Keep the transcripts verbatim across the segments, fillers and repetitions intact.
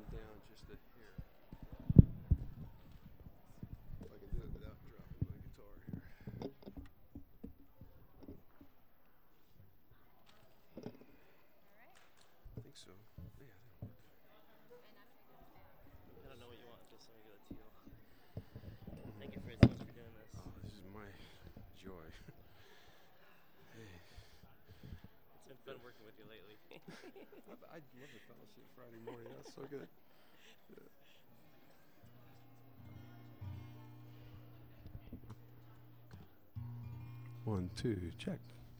down just a hair. If I can do it without dropping my guitar here. I think so. Yeah, that'll work. I don't know what you want. Just let me go to teal. Thank you for so much for doing this. Oh, this is my joy. Hey. It's been fun working with you lately. I love the fellowship Friday morning. That's so good. Yeah. One, two, check.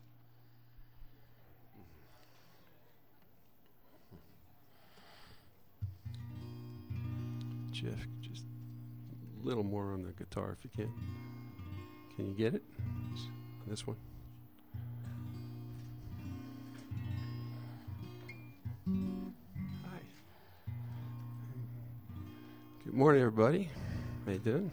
Jeff, just a little more on the guitar if you can. Can you get it? This one. Hi. Good morning, everybody. How you doing?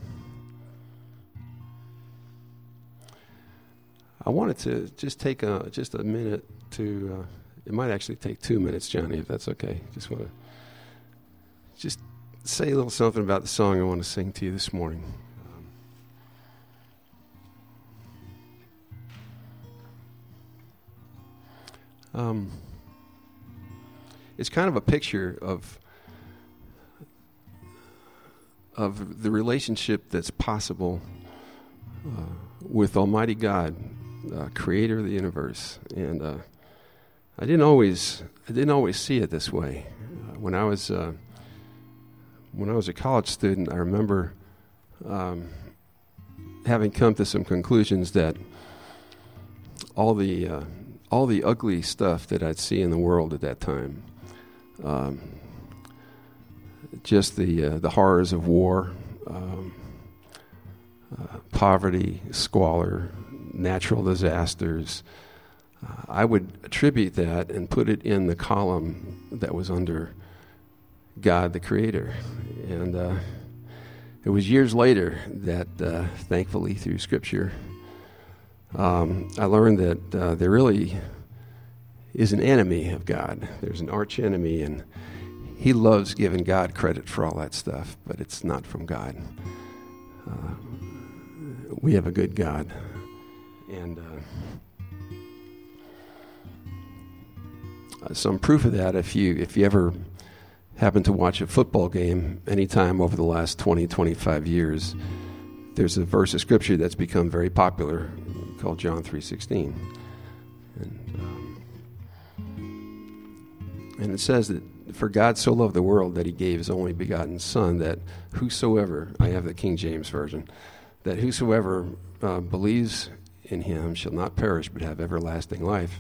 I wanted to just take a, just a minute to, uh, it might actually take two minutes, Johnny, if that's okay. Just want to just say a little something about the song I want to sing to you this morning. Um, um, it's kind of a picture of of the relationship that's possible uh, with Almighty God, uh, Creator of the universe. And uh, I didn't always I didn't always see it this way. Uh, when I was uh, when I was a college student, I remember um, having come to some conclusions that all the uh, all the ugly stuff that I'd see in the world at that time, um, just the uh, the horrors of war, um, uh, poverty, squalor, natural disasters, uh, I would attribute that and put it in the column that was under God the Creator. And uh, it was years later that, uh, thankfully, through Scripture, um, I learned that uh, there really is an enemy of God. There's an arch enemy, and he loves giving God credit for all that stuff, but it's not from God. Uh, we have a good God. And uh, some proof of that, if you if you ever happen to watch a football game anytime over the last twenty, twenty-five years, there's a verse of Scripture that's become very popular called John three sixteen. And, um, and it says that, for God so loved the world that he gave his only begotten Son, that whosoever, I have the King James Version, that whosoever uh, believes in him shall not perish but have everlasting life.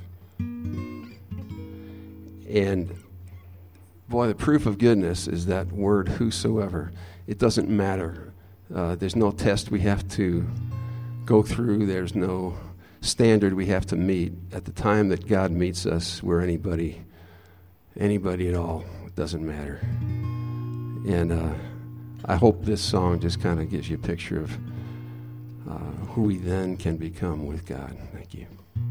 And boy, the proof of goodness is that word whosoever. It doesn't matter. Uh, there's no test we have to go through. There's no standard we have to meet. At the time that God meets us, we're anybody, anybody at all. It doesn't matter. And uh, I hope this song just kind of gives you a picture of uh, who we then can become with God. Thank you.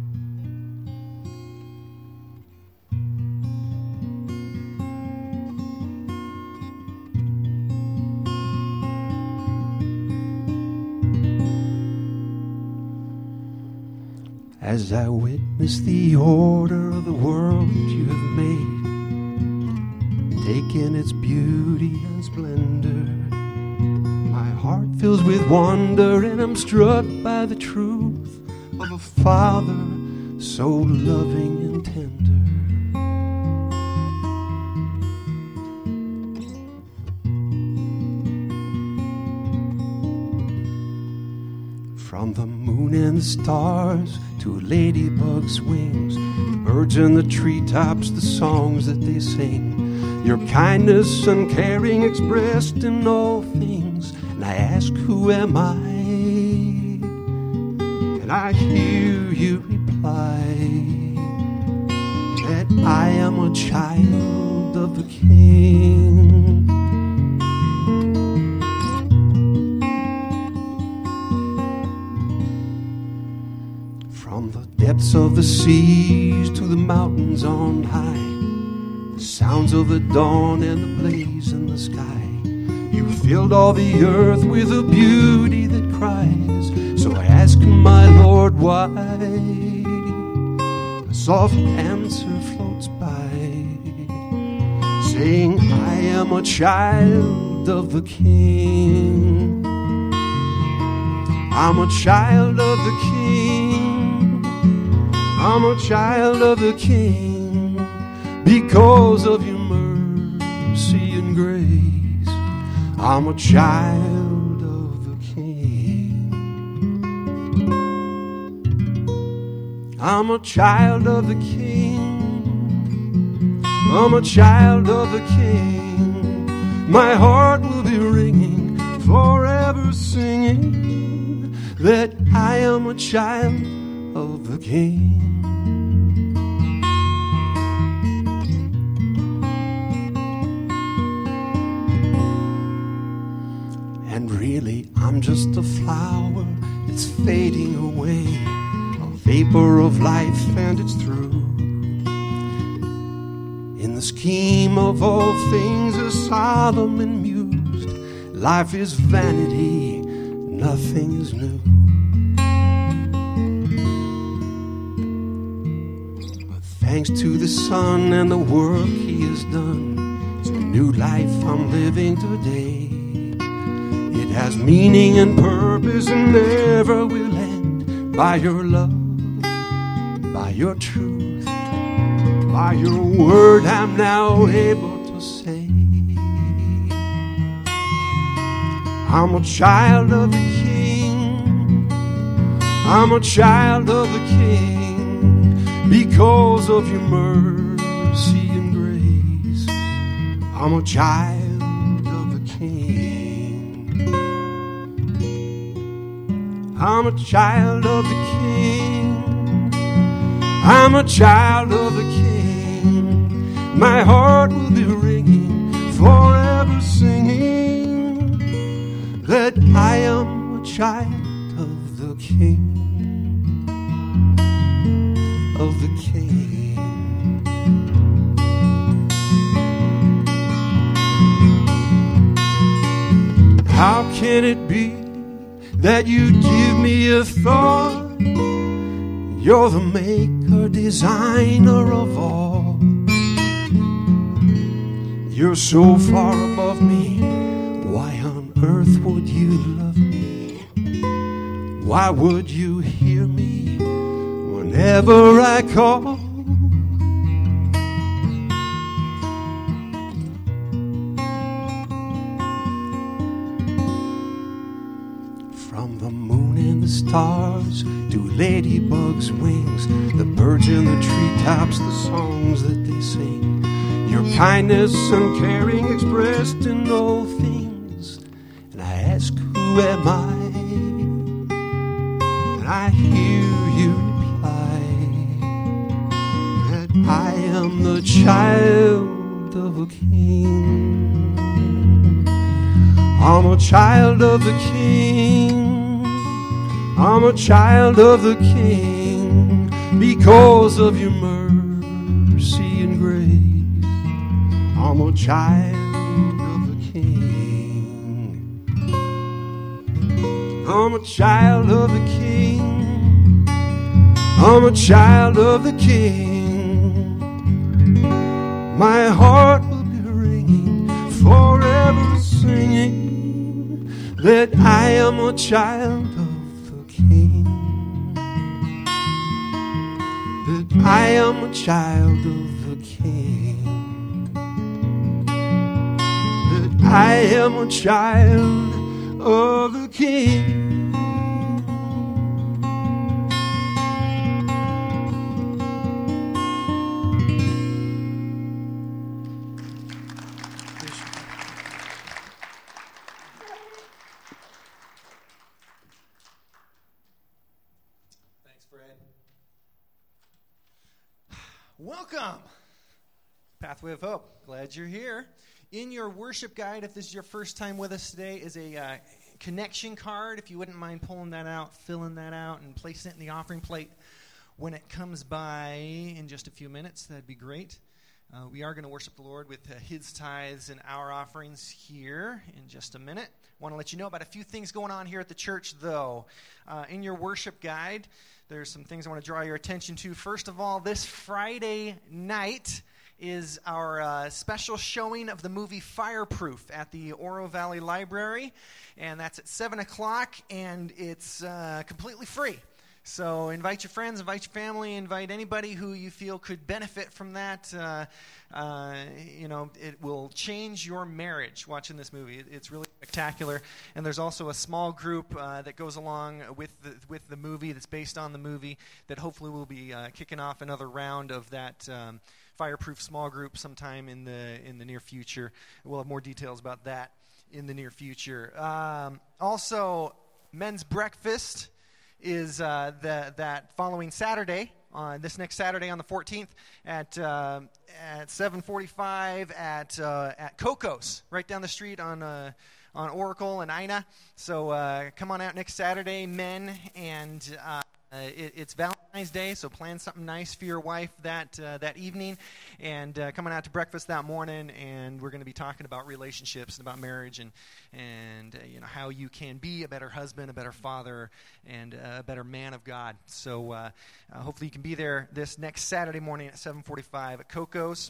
As I witness the order of the world you have made, taking its beauty and splendor, my heart fills with wonder, and I'm struck by the truth of a Father so loving and tender. From the moon and the stars to a ladybug's wings, the birds in the treetops, the songs that they sing, your kindness and caring expressed in all things. And I ask, who am I? And I hear you reply that I am a child of the King. From the depths of the seas to the mountains on high, the sounds of the dawn and the blaze and sky. You filled all the earth with a beauty that cries. So I ask my Lord why. A soft answer floats by, saying, I am a child of the King. I'm a child of the King. I'm a child of the King. Because of your mercy and grace, I'm a child of the King. I'm a child of the King. I'm a child of the King. My heart will be ringing, forever singing that I am a child of the King. And really, I'm just a flower that's fading away, a vapor of life, and it's through. In the scheme of all things, as Solomon mused, life is vanity, nothing is new. But thanks to the Son and the work He has done, it's a new life I'm living today. It has meaning and purpose and never will end. By your love, by your truth, by your word, I'm now able to say, I'm a child of the King. I'm a child of the King. Because of your mercy and grace, I'm a child of the King. I'm a child of the King. I'm a child of the King. My heart will be ringing, forever singing that I am a child of the King. Of the King. How can it be that you give me a thought? You're the maker, designer of all. You're so far above me. Why on earth would you love me? Why would you hear me whenever I call? From the moon and the stars to ladybugs' wings, the birds in the treetops, the songs that they sing, your kindness and caring expressed in all things. And I ask, who am I? And I hear you reply that I am the child of a King. I'm a child of the King. I'm a child of the King. Because of your mercy and grace, I'm a child of the King. I'm a child of the King. I'm a child of the King. My heart will be ringing, forever singing that I am a child of the King. That I am a child of the King. That I am a child of the King. Welcome, Pathway of Hope. Glad you're here. In your worship guide, if this is your first time with us today, is a uh, connection card. If you wouldn't mind pulling that out, filling that out, and placing it in the offering plate when it comes by in just a few minutes, that'd be great. Uh, we are going to worship the Lord with uh, his tithes and our offerings here in just a minute. I want to let you know about a few things going on here at the church, though. Uh, in your worship guide, there's some things I want to draw your attention to. First of all, this Friday night is our uh, special showing of the movie Fireproof at the Oro Valley Library, and that's at seven o'clock, and it's uh, completely free. So invite your friends, invite your family, invite anybody who you feel could benefit from that. Uh, uh, you know, it will change your marriage watching this movie. It, it's really spectacular. And there's also a small group uh, that goes along with the, with the movie that's based on the movie that hopefully will be uh, kicking off another round of that um, Fireproof small group sometime in the in the near future. We'll have more details about that in the near future. Um, also, men's breakfast is uh, the, that following Saturday, on this next Saturday on the fourteenth at uh, at seven forty-five at uh, at Coco's, right down the street on uh, on Oracle and Ina. So uh, come on out next Saturday, men, and uh, it, it's Valentine's Day, so plan something nice for your wife that uh, that evening, and uh, coming out to breakfast that morning, and we're going to be talking about relationships and about marriage and and uh, you know how you can be a better husband, a better father, and a better man of God. So uh, uh, hopefully you can be there this next Saturday morning at seven forty-five at Coco's.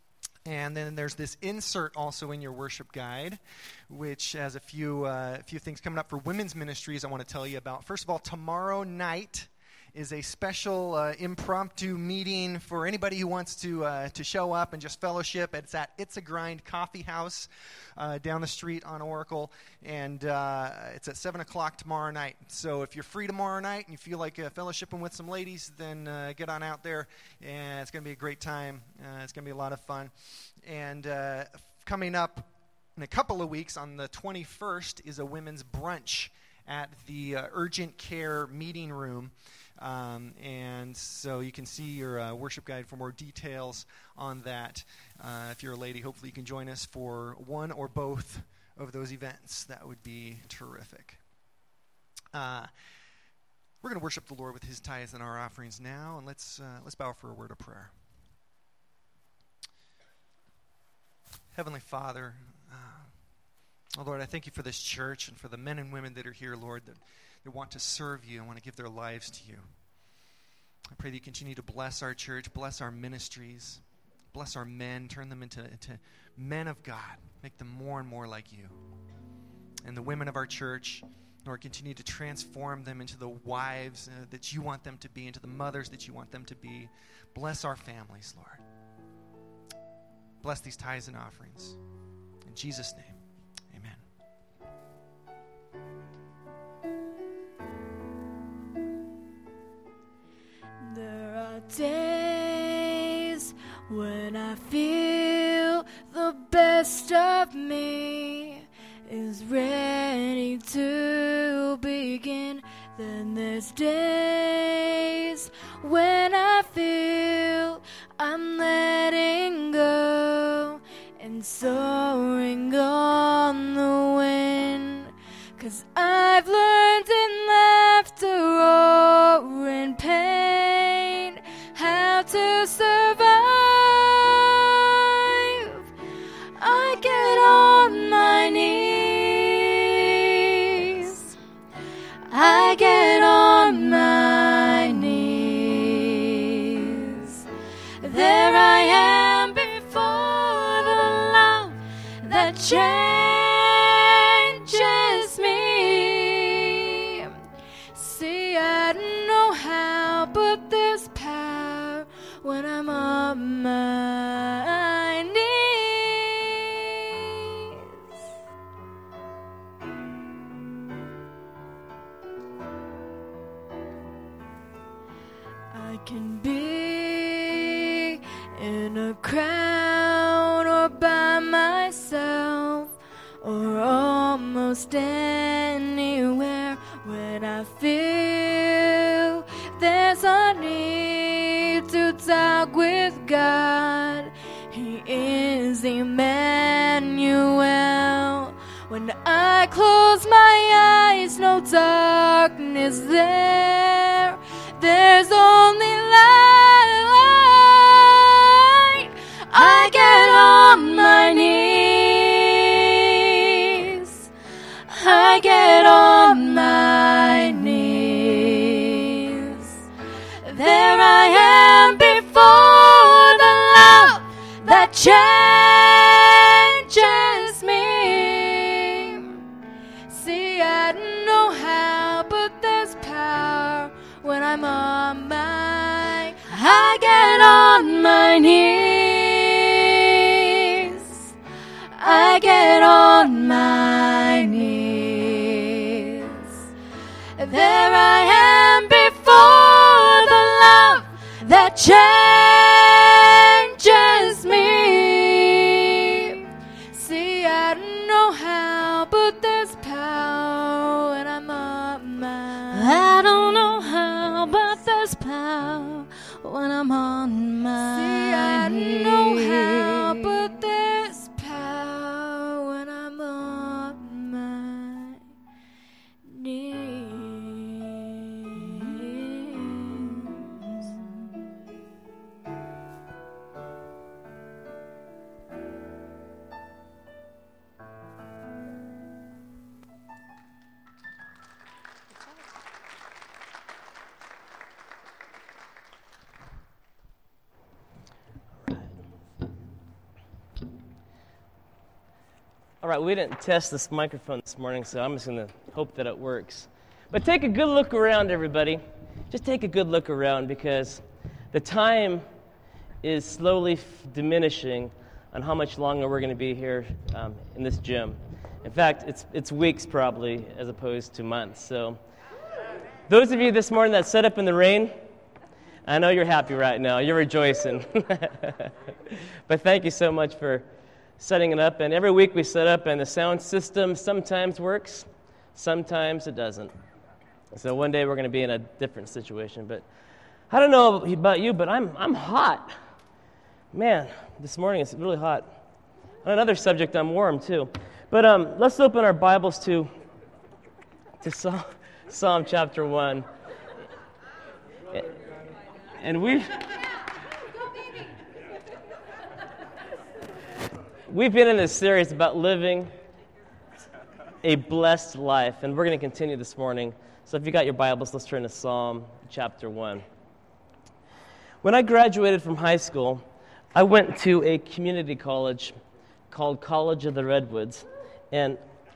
And then there's this insert also in your worship guide, which has a few uh, a few things coming up for women's ministries I want to tell you about. First of all, tomorrow night is a special uh, impromptu meeting for anybody who wants to uh, to show up and just fellowship. It's at It's a Grind Coffee House uh, down the street on Oracle, and uh, it's at seven o'clock tomorrow night. So if you're free tomorrow night and you feel like uh, fellowshipping with some ladies, then uh, get on out there, and it's going to be a great time. Uh, it's going to be a lot of fun. And uh, coming up in a couple of weeks, on the twenty-first, is a women's brunch at the uh, Urgent Care Meeting Room. Um, and so you can see your uh, worship guide for more details on that. Uh, if you're a lady, hopefully you can join us for one or both of those events. That would be terrific. Uh, we're going to worship the Lord with his tithes and our offerings now, and let's uh, let's bow for a word of prayer. Heavenly Father, uh, oh Lord, I thank you for this church and for the men and women that are here, Lord, that They want to serve you and want to give their lives to you. I pray that you continue to bless our church, bless our ministries, bless our men, turn them into, into men of God, make them more and more like you. And the women of our church, Lord, continue to transform them into the wives uh, that you want them to be, into the mothers that you want them to be. Bless our families, Lord. Bless these tithes and offerings. In Jesus' name. There are days when I feel the best of me is ready to begin. Then there's days when I feel I'm letting go and soaring on the wind. 'Cause I've learned in laughter or in pain how to survive. I get on my knees. I get on my knees. There I am before the love that changes me. See, I don't know how, but there's power when I'm on my knees. I can be in a crowd or by myself or almost anywhere. When I feel there's a need to talk with God, He is Emmanuel. When I close my eyes, no darkness there. There's only light. I I get on my knees. There I am before the love that changes me. See, I don't know how, but there's power when I'm on my, I get on my knees. I get on my knees. There I am before the love that changes me. See, I don't know how, but there's power when I'm on my, I don't know how, but there's power when I'm on my, see, I don't know how, but there's power when I'm on my knees. All right, we didn't test this microphone this morning, so I'm just going to hope that it works. But take a good look around, everybody. Just take a good look around, because the time is slowly f- diminishing on how much longer we're going to be here um, in this gym. In fact, it's it's weeks probably as opposed to months. So those of you this morning that sat up in the rain, I know you're happy right now. You're rejoicing. But thank you so much for setting it up. And every week we set up, and the sound system sometimes works, sometimes it doesn't. So one day we're going to be in a different situation. But I don't know about you, but I'm I'm hot. Man, this morning it's really hot. On another subject, I'm warm too. But um, let's open our Bibles to to Psalm, Psalm chapter one. And we we've been in this series about living a blessed life, and we're going to continue this morning. So if you got your Bibles, let's turn to Psalm chapter one. When I graduated from high school, I went to a community college called College of the Redwoods, and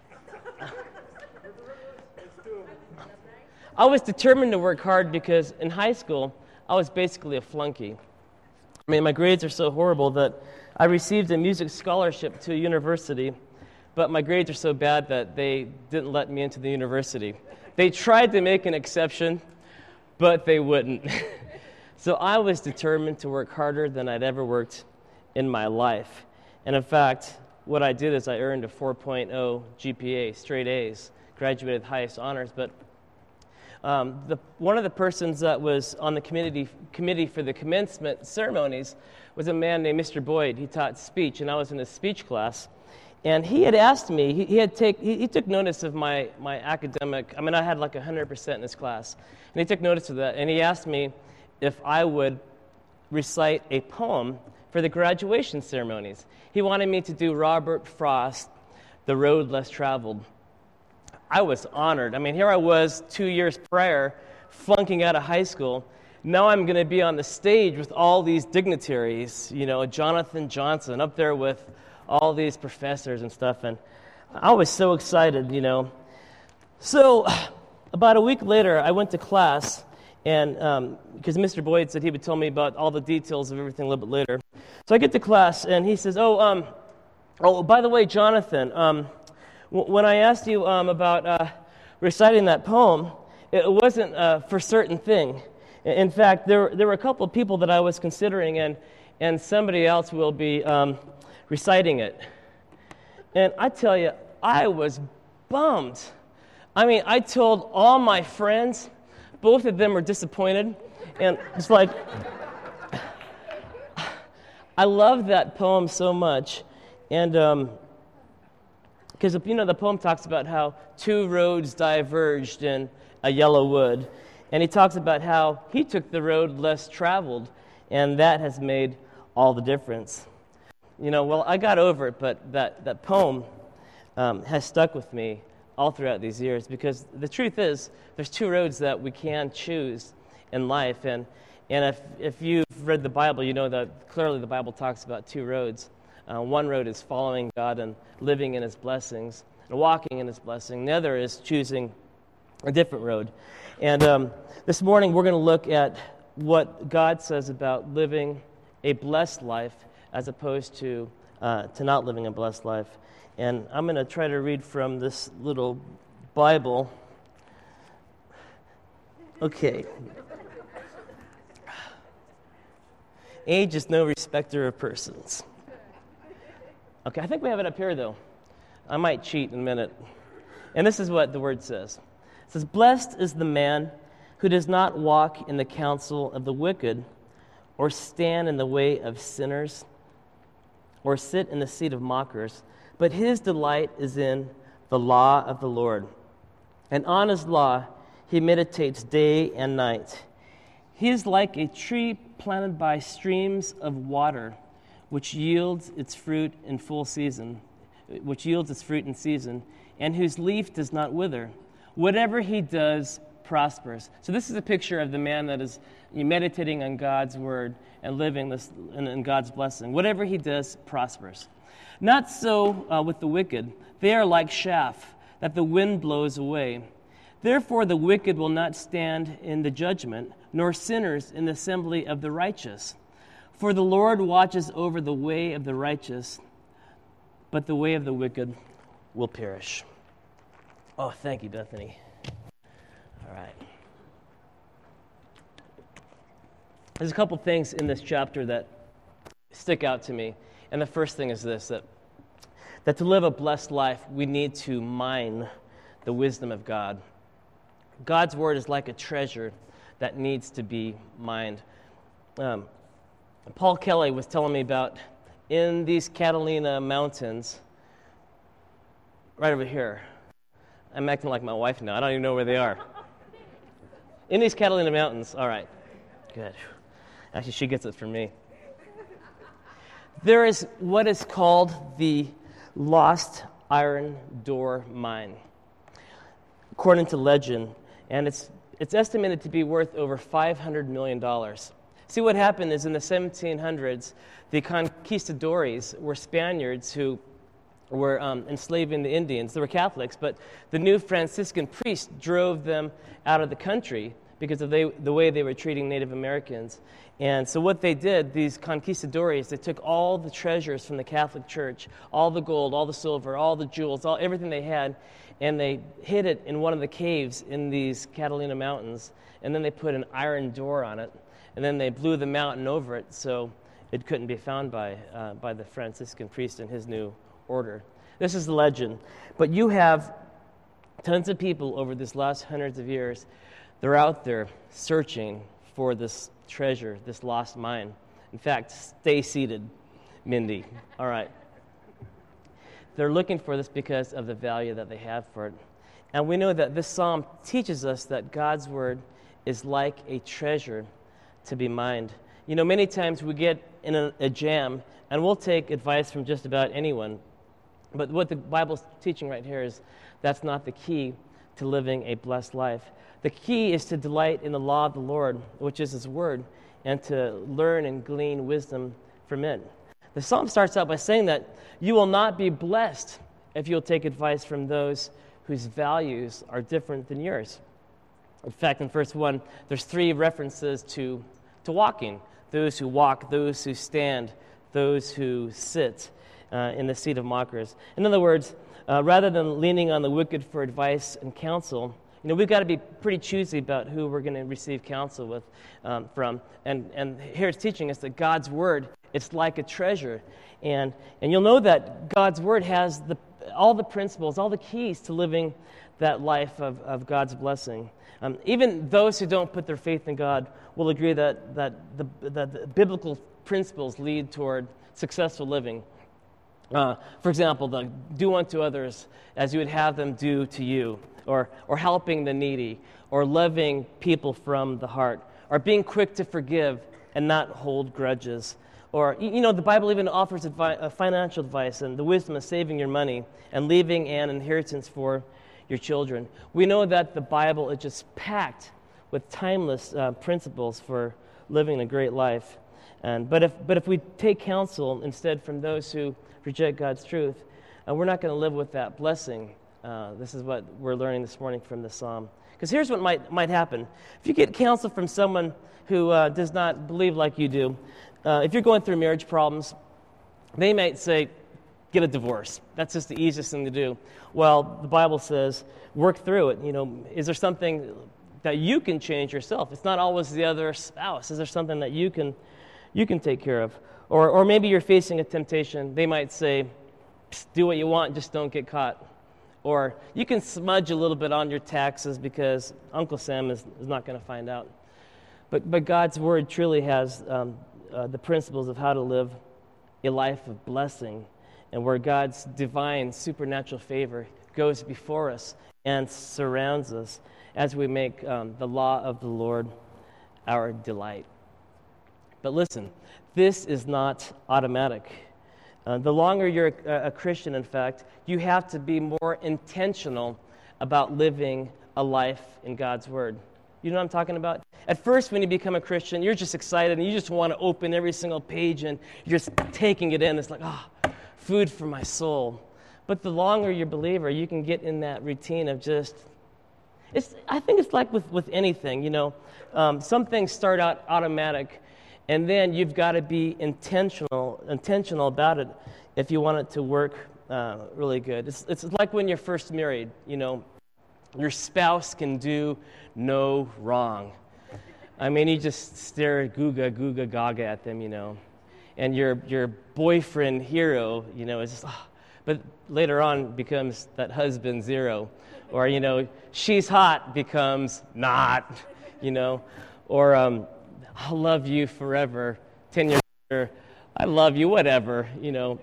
I was determined to work hard because in high school, I was basically a flunky. I mean, my grades are so horrible that I received a music scholarship to a university, but my grades are so bad that they didn't let me into the university. They tried to make an exception, but they wouldn't. So I was determined to work harder than I'd ever worked in my life. And in fact, what I did is I earned a four point oh G P A, straight A's, graduated with highest honors. But um, the, one of the persons that was on the committee, committee for the commencement ceremonies was a man named Mister Boyd. He taught speech, and I was in a speech class. And he had asked me, he, he had take, he, he took notice of my, my academic, I mean, I had like one hundred percent in this class. And he took notice of that, and he asked me if I would recite a poem for the graduation ceremonies. He wanted me to do Robert Frost, The Road Less Traveled. I was honored. I mean, here I was two years prior, flunking out of high school. Now I'm going to be on the stage with all these dignitaries, you know, Jonathan Johnson up there with all these professors and stuff, and I was so excited, you know. So about a week later, I went to class, and because um, Mister Boyd said he would tell me about all the details of everything a little bit later. So I get to class, and he says, oh, um, oh, by the way, Jonathan, um, w- when I asked you um, about uh, reciting that poem, it wasn't uh, for certain thing. In fact, there, there were a couple of people that I was considering, and, and somebody else will be um, reciting it. And I tell you, I was bummed. I mean, I told all my friends, both of them were disappointed, and it's like, I love that poem so much, and because, um, you know, the poem talks about how two roads diverged in a yellow wood, and he talks about how he took the road less traveled, and that has made all the difference. You know, well, I got over it, but that, that poem um, has stuck with me all throughout these years, because the truth is there's two roads that we can choose in life. And, and if, if you've read the Bible, you know that clearly the Bible talks about two roads. Uh, one road is following God and living in His blessings and walking in His blessing. The other is choosing a different road. And um, this morning we're going to look at what God says about living a blessed life as opposed to uh, to not living a blessed life. And I'm going to try to read from this little Bible. Okay. Age is no respecter of persons. Okay, I think we have it up here, though. I might cheat in a minute. And this is what the word says. It says, "Blessed is the man who does not walk in the counsel of the wicked, or stand in the way of sinners, or sit in the seat of mockers, but his delight is in the law of the Lord. And on his law he meditates day and night. He is like a tree planted by streams of water, which yields its fruit in full season, which yields its fruit in season, and whose leaf does not wither. Whatever he does prospers." So this is a picture of the man that is meditating on God's word and living this in, in God's blessing. Whatever he does prospers. Not so uh, with the wicked. They are like chaff that the wind blows away. Therefore the wicked will not stand in the judgment, nor sinners in the assembly of the righteous. For the Lord watches over the way of the righteous, but the way of the wicked will perish. Oh, thank you, Bethany. All right. There's a couple things in this chapter that stick out to me. And the first thing is this, that, that to live a blessed life, we need to mine the wisdom of God. God's word is like a treasure that needs to be mined. Um, Paul Kelly was telling me about in these Catalina mountains, right over here. I'm acting like my wife now. I don't even know where they are. In these Catalina mountains. All right. Good. Actually, she gets it from me. There is what is called the Lost Iron Door Mine, according to legend, and it's it's estimated to be worth over five hundred million dollars. See, what happened is in the seventeen hundreds, the conquistadores were Spaniards who were um, enslaving the Indians. They were Catholics, but the new Franciscan priests drove them out of the country because of they, the way they were treating Native Americans. And so what they did, these conquistadores, they took all the treasures from the Catholic Church, all the gold, all the silver, all the jewels, all everything they had, and they hid it in one of the caves in these Catalina mountains, and then they put an iron door on it, and then they blew the mountain over it so it couldn't be found by uh, by the Franciscan priest and his new order. This is the legend. But you have tons of people over this last hundreds of years, they're out there searching for this treasure, this lost mine. In fact, stay seated, Mindy. All right. They're looking for this because of the value that they have for it. And we know that this psalm teaches us that God's word is like a treasure to be mined. You know, many times we get in a, a jam and we'll take advice from just about anyone. But what the Bible's teaching right here is that's not the key to living a blessed life. The key is to delight in the law of the Lord, which is His word, and to learn and glean wisdom from it. The psalm starts out by saying that you will not be blessed if you'll take advice from those whose values are different than yours. In fact, in verse one, there's three references to, to walking. Those who walk, those who stand, those who sit uh, in the seat of mockers. In other words, uh, rather than leaning on the wicked for advice and counsel, you know, we've got to be pretty choosy about who we're going to receive counsel with um, from. And, and here it's teaching us that God's word, it's like a treasure. And, and you'll know that God's word has the, all the principles, all the keys to living that life of, of God's blessing. Um, even those who don't put their faith in God will agree that, that, the, that the biblical principles lead toward successful living. Uh, for example, the do unto others as you would have them do to you, or or helping the needy, or loving people from the heart, or being quick to forgive and not hold grudges. Or, you know, the Bible even offers advi- uh, financial advice and the wisdom of saving your money and leaving an inheritance for your children. We know that the Bible is just packed with timeless uh, principles for living a great life. And but if but if we take counsel instead from those who reject God's truth, uh, we're not going to live with that blessing. Uh, this is what we're learning this morning from the psalm. Because here's what might might happen: if you get counsel from someone who uh, does not believe like you do, uh, if you're going through marriage problems, they might say, "Get a divorce." That's just the easiest thing to do. Well, the Bible says, work through it. You know, is there something that you can change yourself? It's not always the other spouse. Is there something that you can you can take care of? Or or maybe you're facing a temptation. They might say, do what you want, just don't get caught. Or you can smudge a little bit on your taxes because Uncle Sam is, is not going to find out. But but God's Word truly has um, uh, the principles of how to live a life of blessing, and where God's divine supernatural favor goes before us and surrounds us as we make um, the law of the Lord our delight. But listen, this is not automatic. Uh, the longer you're a, a Christian, in fact, you have to be more intentional about living a life in God's Word. You know what I'm talking about? At first, when you become a Christian, you're just excited and you just want to open every single page and you're just taking it in. It's like, ah, oh, food for my soul. But the longer you're a believer, you can get in that routine of just, it's. I think it's like with, with anything, you know. Um, some things start out automatic, and then you've got to be intentional intentional about it if you want it to work uh, really good. It's, it's like when you're first married, you know. Your spouse can do no wrong. I mean, you just stare googa, googa, gaga at them, you know. And your your boyfriend hero, you know, is just, oh. But later on becomes that husband zero. Or, you know, she's hot becomes not, you know. Or um, I'll love you forever. Ten years later, I love you, whatever, you know.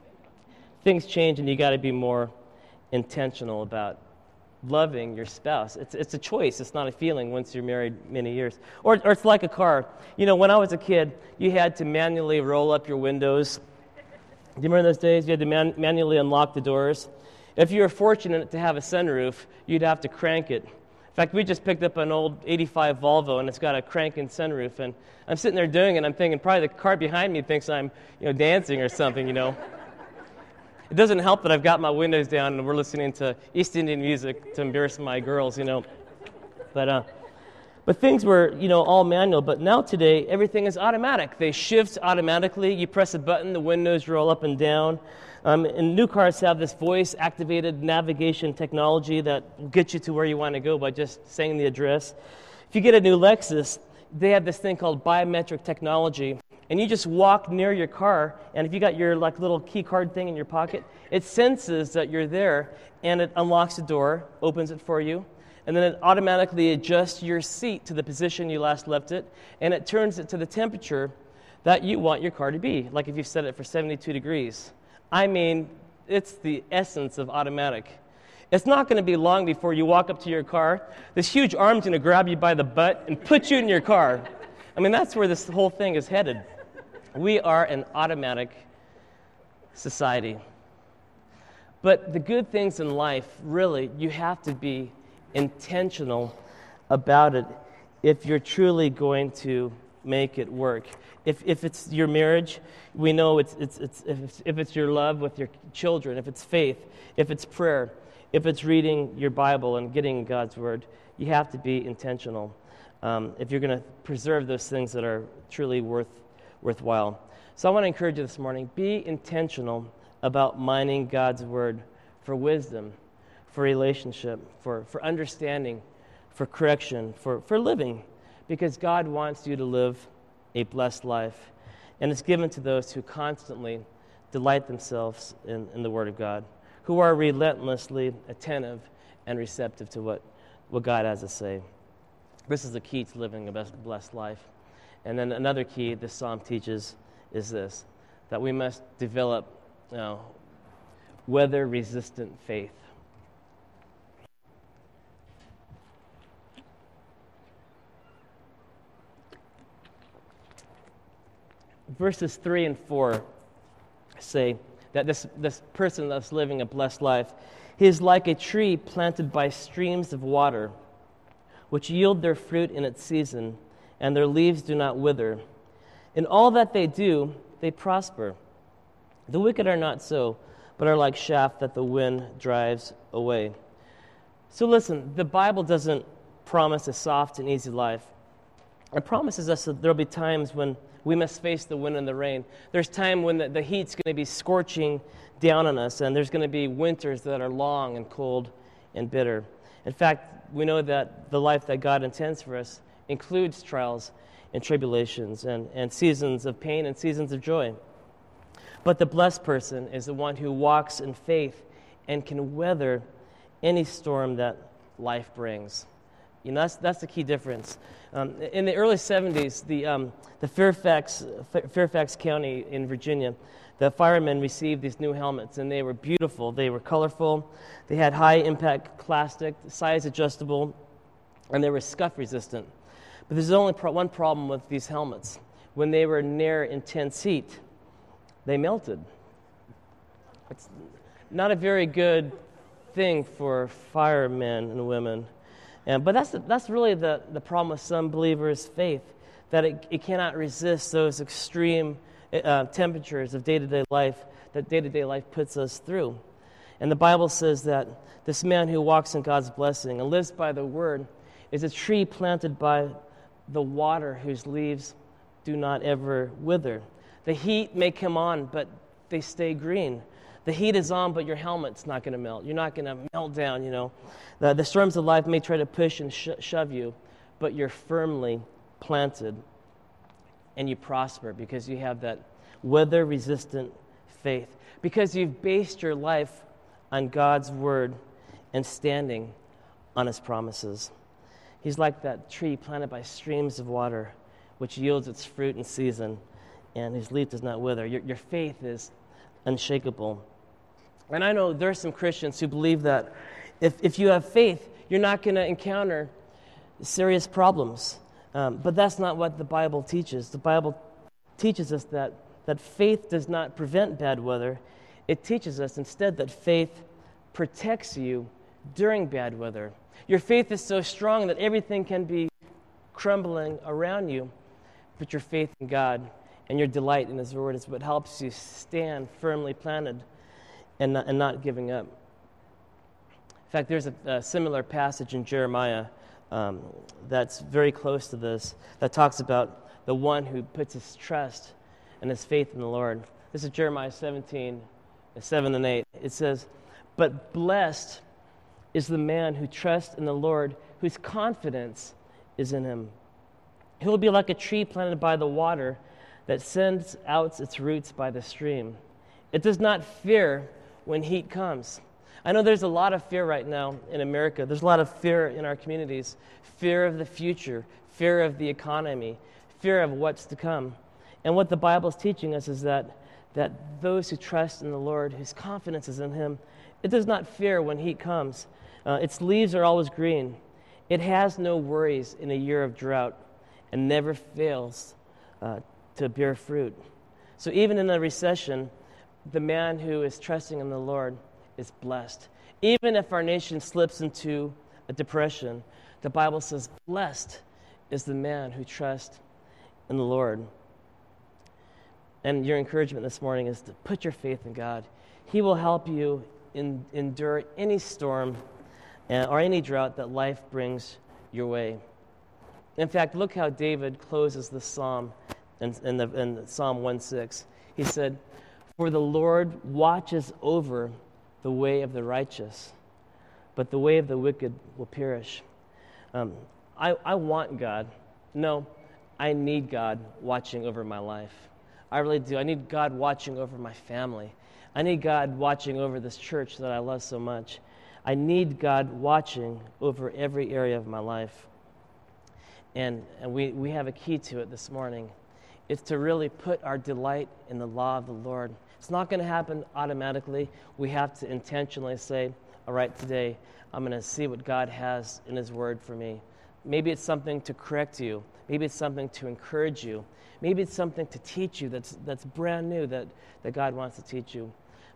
Things change and you got to be more intentional about loving your spouse. It's it's a choice. It's not a feeling once you're married many years. Or, or it's like a car. You know, when I was a kid, you had to manually roll up your windows. Do you remember those days? You had to man, manually unlock the doors. If you were fortunate to have a sunroof, you'd have to crank it. In fact, we just picked up an old eighty-five Volvo, and it's got a cranking sunroof. And I'm sitting there doing it, and I'm thinking probably the car behind me thinks I'm, you know, dancing or something, you know. It doesn't help that I've got my windows down and we're listening to East Indian music to embarrass my girls, you know. But uh, but things were, you know, all manual. But now today, everything is automatic. They shift automatically. You press a button, the windows roll up and down. Um, and new cars have this voice-activated navigation technology that gets you to where you want to go by just saying the address. If you get a new Lexus, they have this thing called biometric technology. And you just walk near your car, and if you got your like little key card thing in your pocket, it senses that you're there, and it unlocks the door, opens it for you, and then it automatically adjusts your seat to the position you last left it, and it turns it to the temperature that you want your car to be, like if you set it for seventy-two degrees. I mean, it's the essence of automatic. It's not going to be long before you walk up to your car, this huge arm's going to grab you by the butt and put you in your car. I mean, that's where this whole thing is headed. We are an automatic society. But the good things in life, really, you have to be intentional about it if you're truly going to make it work. If if it's your marriage, we know it's it's it's if it's, if it's your love with your children, if it's faith, if it's prayer, if it's reading your Bible and getting God's Word, you have to be intentional. Um, if you're going to preserve those things that are truly worth worthwhile. So I want to encourage you this morning, be intentional about mining God's Word for wisdom, for relationship, for, for understanding, for correction, for, for living, because God wants you to live a blessed life. And it's given to those who constantly delight themselves in, in the Word of God, who are relentlessly attentive and receptive to what, what God has to say. This is the key to living a best, blessed life. And then another key this psalm teaches is this, that we must develop you know, weather-resistant faith. Verses three and four say, that this, this person that's living a blessed life. He is like a tree planted by streams of water, which yield their fruit in its season, and their leaves do not wither. In all that they do, they prosper. The wicked are not so, but are like chaff that the wind drives away. So listen, the Bible doesn't promise a soft and easy life. It promises us that there'll be times when we must face the wind and the rain. There's time when the, the heat's going to be scorching down on us, and there's going to be winters that are long and cold and bitter. In fact, we know that the life that God intends for us includes trials and tribulations and, and seasons of pain and seasons of joy. But the blessed person is the one who walks in faith and can weather any storm that life brings. You know, that's, that's the key difference. Um, in the early seventies, the, um, the Fairfax, Fairfax County in Virginia, the firemen received these new helmets, and they were beautiful. They were colorful. They had high-impact plastic, size-adjustable, and they were scuff-resistant. But there's only pro- one problem with these helmets. When they were near intense heat, they melted. It's not a very good thing for firemen and women. And, but that's the, that's really the, the problem with some believers' faith, that it, it cannot resist those extreme uh, temperatures of day-to-day life that day-to-day life puts us through. And the Bible says that this man who walks in God's blessing and lives by the Word is a tree planted by the water whose leaves do not ever wither. The heat may come on, but they stay green. The heat is on, but your helmet's not going to melt. You're not going to melt down, you know. The, the storms of life may try to push and sh- shove you, but you're firmly planted, and you prosper because you have that weather-resistant faith, because you've based your life on God's Word and standing on His promises. He's like that tree planted by streams of water, which yields its fruit in season, and whose leaf does not wither. Your, your faith is unshakable. And I know there are some Christians who believe that if, if you have faith, you're not going to encounter serious problems. Um, but that's not what the Bible teaches. The Bible teaches us that, that faith does not prevent bad weather. It teaches us instead that faith protects you during bad weather. Your faith is so strong that everything can be crumbling around you, but your faith in God and your delight in His Word is what helps you stand firmly planted and not, and not giving up. In fact, there's a, a similar passage in Jeremiah um, that's very close to this, that talks about the one who puts his trust and his faith in the Lord. This is Jeremiah seventeen, seven and eight. It says, "But blessed is the man who trusts in the Lord, whose confidence is in Him. He will be like a tree planted by the water that sends out its roots by the stream. It does not fear when heat comes." I know there's a lot of fear right now in America. There's a lot of fear in our communities. Fear of the future, fear of the economy, fear of what's to come. And what the Bible is teaching us is that, that those who trust in the Lord, whose confidence is in Him, it does not fear when heat comes. Uh, its leaves are always green. It has no worries in a year of drought and never fails uh, to bear fruit. So even in a recession, the man who is trusting in the Lord is blessed. Even if our nation slips into a depression, the Bible says, blessed is the man who trusts in the Lord. And your encouragement this morning is to put your faith in God. He will help you in, endure any storm uh, or any drought that life brings your way. In fact, look how David closes the psalm in, in, the, in Psalm one six. He said, "For the Lord watches over the way of the righteous, but the way of the wicked will perish." Um, I, I want God. No, I need God watching over my life. I really do. I need God watching over my family. I need God watching over this church that I love so much. I need God watching over every area of my life. And, and we, we have a key to it this morning. It's to really put our delight in the law of the Lord. It's not going to happen automatically. We have to intentionally say, all right, today I'm going to see what God has in His Word for me. Maybe it's something to correct you. Maybe it's something to encourage you. Maybe it's something to teach you that's that's brand new that, that God wants to teach you.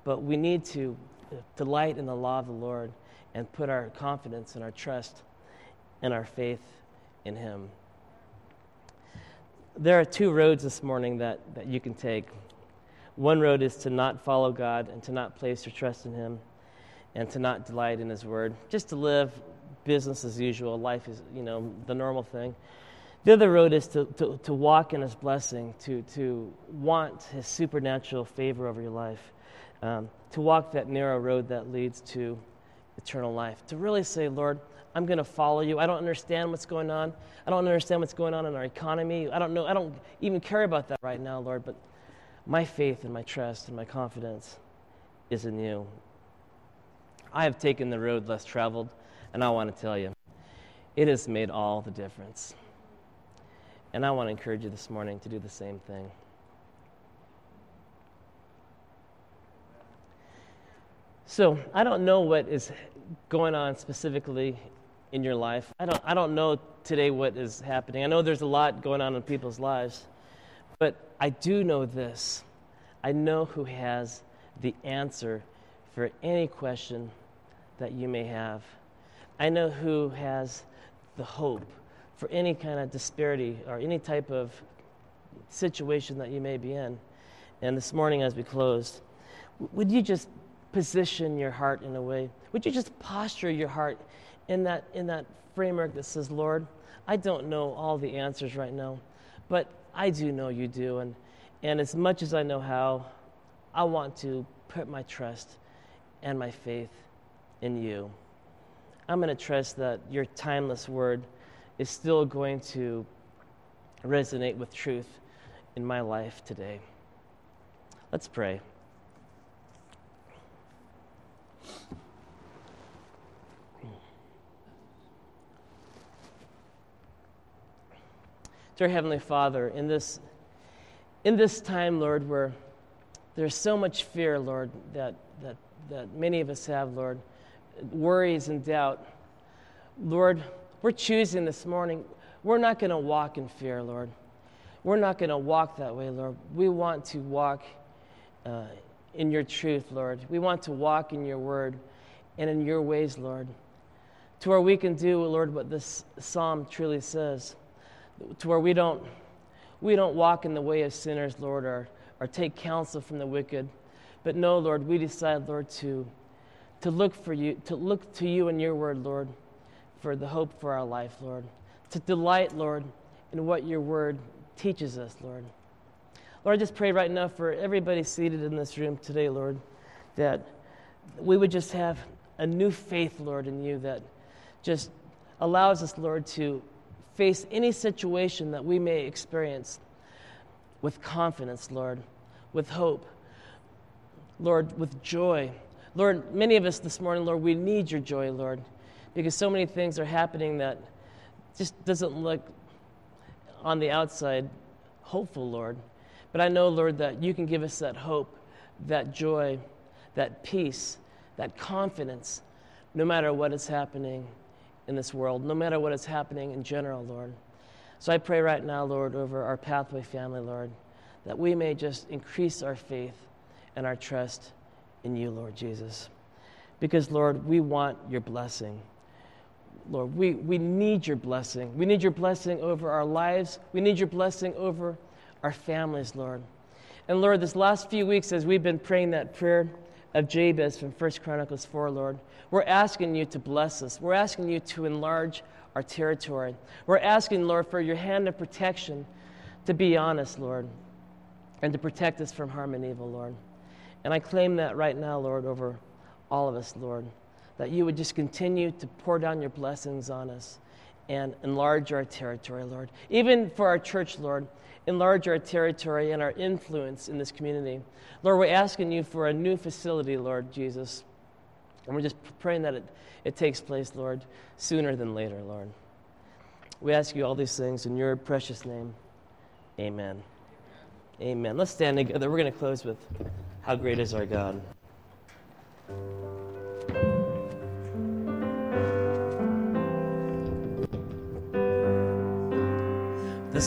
but we need to delight in the law of the Lord and put our confidence and our trust and our faith in him. There are two roads this morning that, that you can take. One road is to not follow God and to not place your trust in him and to not delight in his word, just to live business as usual. Life is, you know, the normal thing. The other road is to, to, to walk in his blessing, to, to want his supernatural favor over your life, um, to walk that narrow road that leads to eternal life, to really say, Lord, I'm going to follow you. I don't understand what's going on. I don't understand what's going on in our economy. I don't know. I don't even care about that right now, Lord, but my faith and my trust and my confidence is in you. I have taken the road less traveled, and I want to tell you, it has made all the difference. And I want to encourage you this morning to do the same thing. So I don't know what is going on specifically in your life. I don't I don't know today what is happening. I know there's a lot going on in people's lives, but I do know this. I know who has the answer for any question that you may have. I know who has the hope for any kind of disparity or any type of situation that you may be in. And this morning as we close, would you just position your heart in a way? Would you just posture your heart in that in that framework that says, Lord, I don't know all the answers right now, but I do know you do. And, and as much as I know how, I want to put my trust and my faith in you. I'm going to trust that your timeless word is still going to resonate with truth in my life today. Let's pray. Dear Heavenly Father, in this in this time, Lord, where there's so much fear, Lord, that that that many of us have, Lord, worries and doubt, Lord, we're choosing this morning. We're not going to walk in fear, Lord. We're not going to walk that way, Lord. We want to walk uh, in your truth, Lord. We want to walk in your word and in your ways, Lord, to where we can do, Lord, what this psalm truly says, to where we don't we don't walk in the way of sinners, Lord, or, or take counsel from the wicked. But no, Lord, we decide, Lord, to to look for you, to look to you and your word, Lord, for the hope for our life, Lord. To delight, Lord, in what your word teaches us, Lord. Lord, I just pray right now for everybody seated in this room today, Lord, that we would just have a new faith, Lord, in you that just allows us, Lord, to face any situation that we may experience with confidence, Lord, with hope, Lord, with joy. Lord, many of us this morning, Lord, we need your joy, Lord, because so many things are happening that just doesn't look on the outside hopeful, Lord. But I know, Lord, that you can give us that hope, that joy, that peace, that confidence, no matter what is happening in this world, no matter what is happening in general, Lord. So I pray right now, Lord, over our Pathway family, Lord, that we may just increase our faith and our trust in you, Lord Jesus. Because, Lord, we want your blessing. Lord, we, we need your blessing. We need your blessing over our lives. We need your blessing over our families, Lord. And, Lord, this last few weeks as we've been praying that prayer of Jabez from First Chronicles four, Lord, we're asking you to bless us. We're asking you to enlarge our territory. We're asking, Lord, for your hand of protection to be on us, Lord, and to protect us from harm and evil, Lord. And I claim that right now, Lord, over all of us, Lord, that you would just continue to pour down your blessings on us and enlarge our territory, Lord. Even for our church, Lord, enlarge our territory and our influence in this community. Lord, we're asking you for a new facility, Lord Jesus. And we're just praying that it, it takes place, Lord, sooner than later, Lord. We ask you all these things in your precious name. Amen. Amen. Let's stand together. We're going to close with How Great Is Our God. The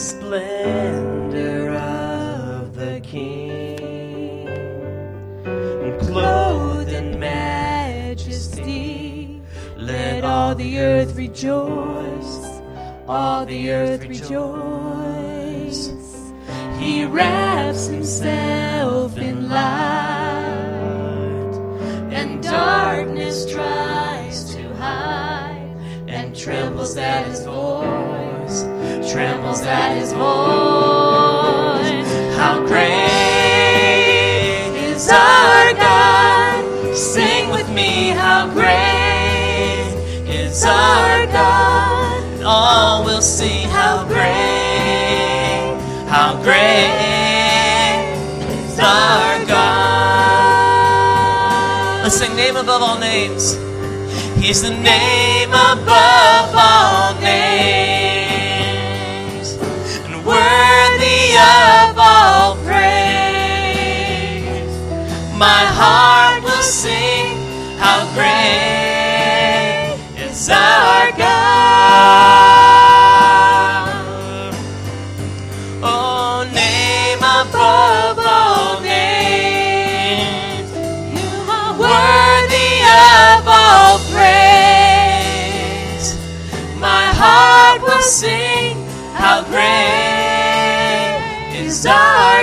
splendor of the King, and clothed Let all the earth rejoice, all the earth rejoice. He wraps himself in light, and darkness tries to hide, and trembles at his voice, trembles at his voice. How great is our God! Sing with me, how great is our God! And all will see how great, how great is our God. Let's sing name above all names. He's the name above all names, and worthy of all praise. My heart will sing how great is our God. Oh, name above all names, you are worthy of all praise. My heart will sing how great is our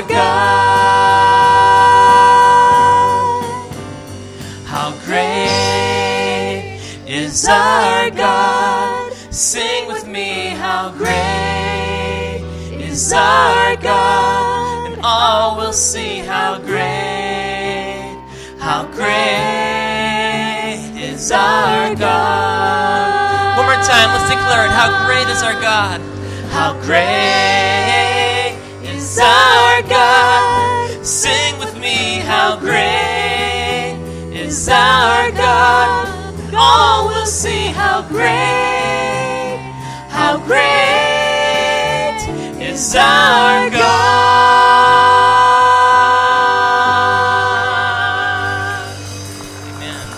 God. How great is our God. Sing with me, how great is our God. And all will see how great, how great is our God. One more time, let's declare it. How great is our God. How great is our God. Sing with me, how great is our God. All will see how great, how great is our God. Amen.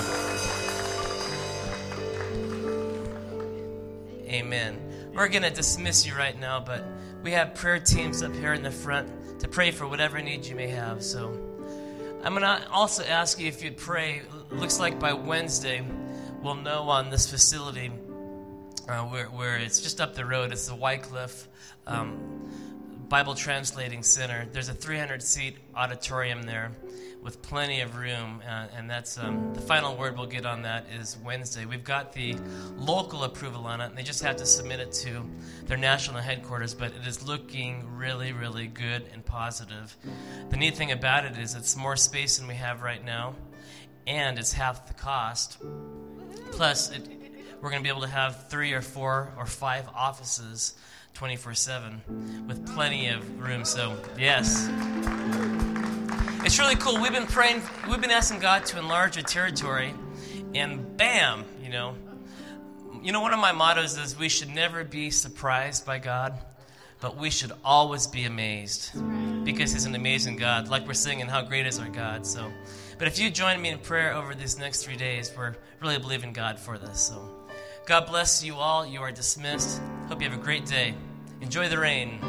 Amen. We're going to dismiss you right now, but we have prayer teams up here in the front to pray for whatever needs you may have. So I'm going to also ask you if you'd pray. Looks like by Wednesday we'll know on this facility uh, where, where it's just up the road. It's the Wycliffe um, Bible Translating Center. There's a three hundred seat auditorium there with plenty of room, uh, and that's um, the final word we'll get on that is Wednesday. We've got the local approval on it, and they just have to submit it to their national headquarters, but it is looking really, really good and positive. The neat thing about it is it's more space than we have right now, and it's half the cost. Plus, it, we're going to be able to have three or four or five offices twenty-four seven with plenty of room. So, yes. It's really cool. We've been praying, we've been asking God to enlarge our territory, and bam, you know. You know, one of my mottos is we should never be surprised by God, but we should always be amazed because He's an amazing God. Like we're singing, how great is our God. So, but if you join me in prayer over these next three days, we're really believing God for this. So, God bless you all. You are dismissed. Hope you have a great day. Enjoy the rain.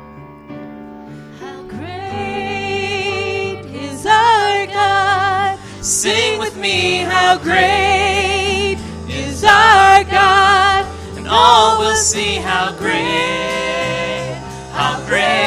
How great is our God. Sing with me, how great is our God. And all will see how great, how great